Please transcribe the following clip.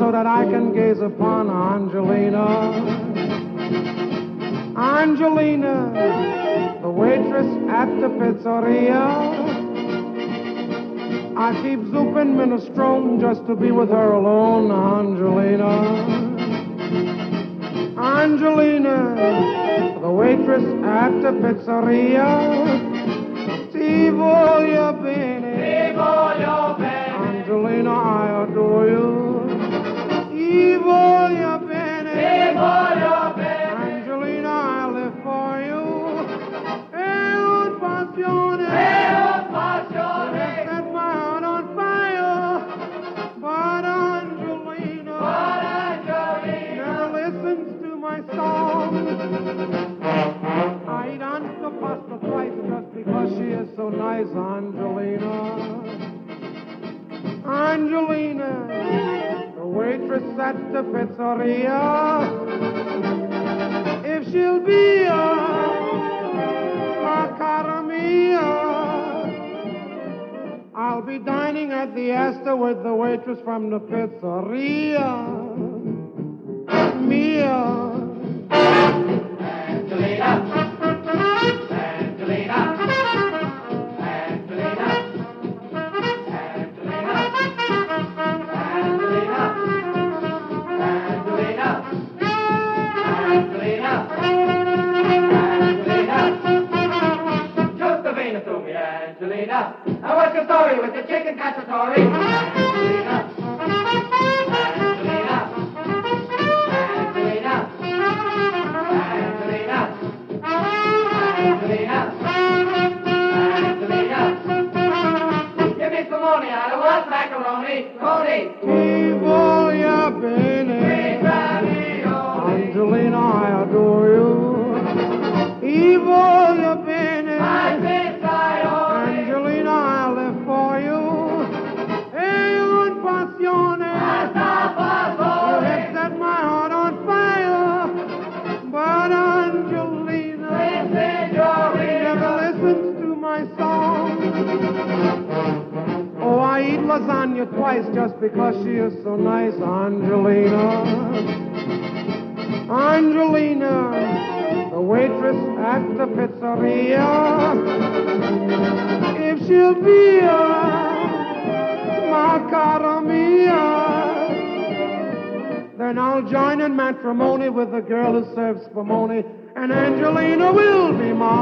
so that I can gaze upon Angelina. Angelina, the waitress at the pizzeria. I keep zooping minestrone just to be with her alone, Angelina. Angelina, the waitress at the pizzeria. Ti voglio bene, Angelina, I adore you. Ti voglio bene, Angelina, I live for you. E un passione, set my heart on fire. But Angelina never listens to my song. I eat antipasta twice just because she is so nice, Angelina. Angelina, the waitress at the pizzeria. If she'll be a cara mia, I'll be dining at the Astor with the waitress from the pizzeria. Mia. Angelina. Angelina, now what's your story with the chicken cacciatore? Angelina, Angelina, Angelina, Angelina, Angelina, Angelina. Give me some money, I don't want macaroni. Tony. Ti voglio bene, Angelina, I adore you. Ti voglio bene. Angelina, I live for you. E un passione. You have set my heart on fire. But Angelina never listens to my song. Oh, I eat lasagna twice just because she is so nice, Angelina. Angelina, the waitress at the pizzeria. If she'll be my cara mia, then I'll join in matrimony with the girl who serves spumoni, and Angelina will be my